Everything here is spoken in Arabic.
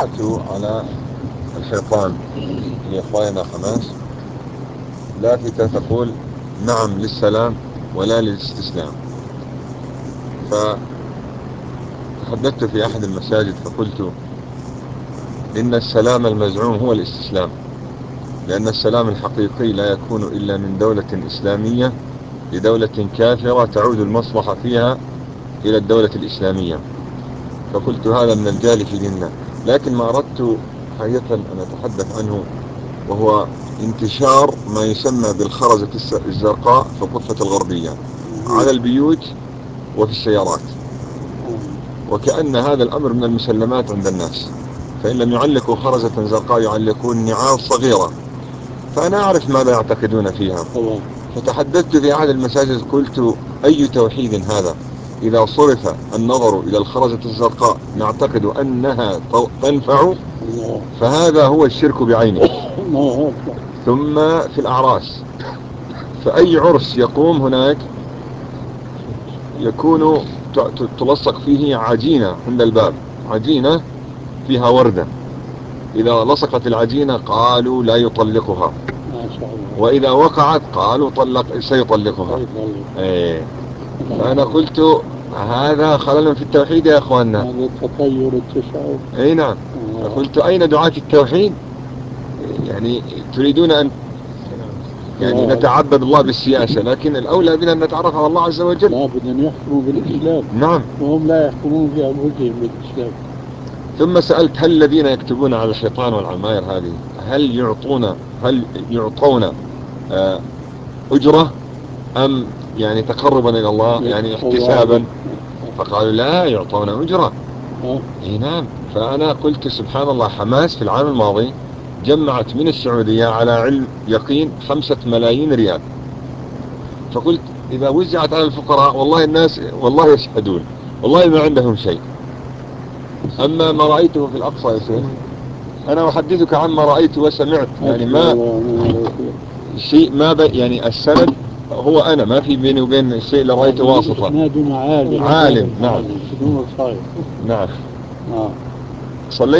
وضعت على الحيطان لإخواننا حماس لافتة تقول نعم للسلام ولا للاستسلام. فتحدثت في أحد المساجد فقلت إن السلام المزعوم هو الاستسلام، لأن السلام الحقيقي لا يكون إلا من دولة إسلامية لدولة كافرة تعود المصلحة فيها إلى الدولة الإسلامية. فقلت هذا من الجهل في ديننا. لكن ما أردت حقيقة أن أتحدث عنه وهو انتشار ما يسمى بالخرزة الزرقاء في الضفة الغربية على البيوت وفي السيارات، وكأن هذا الأمر من المسلمات عند الناس، فإن لم يعلقوا خرزة زرقاء يعلقون نعال صغيرة، فأنا أعرف ماذا يعتقدون فيها. فتحدثت في أحد المساجد قلت أي توحيد هذا إذا صرف النظر إلى الخرزة الزرقاء نعتقد أنها تنفع، فهذا هو الشرك بعينه. ثم في الأعراس، فأي عرس يقوم هناك يكون تلصق فيه عجينة عند الباب، عجينة فيها وردة، إذا لصقت العجينة قالوا لا يطلقها، وإذا وقعت قالوا سيطلقها. إيه. فأنا قلت هذا خلل في التوحيد يا أخواننا، هذا تطير التشعب. أي نعم. فقلت أين دعاة التوحيد؟ يعني تريدون أن يعني نتعبد الله بالسياسة، لكن الأولى بنا أن نتعرف على الله عز وجل. لابد أن يحكموا بالإسلام. نعم. وهم لا يحكمون بأنفسهم بالإسلام. ثم سألت هل الذين يكتبون على الحيطان والعماير هذه هل يعطون أجرة أم يعني تقربا إلى الله يعني احتسابا؟ فقالوا لا يعطون أجرة. اي نعم. فأنا قلت سبحان الله، حماس في العام الماضي جمعت من السعودية على علم يقين 5 ملايين ريال. فقلت إذا وزعت على الفقراء والله الناس والله يشهدون والله ما عندهم شيء. أما ما رأيته في الأقصى يا شيخ، أنا أحدثك عما رأيت وسمعت، يعني ما شيء ما يعني السند هو أنا ما في بيني وبين الشيء اللي رأيته واسطة. إسنادنا عالم. عالم. نعم. بدون صحيح. نعم. نعم. صليت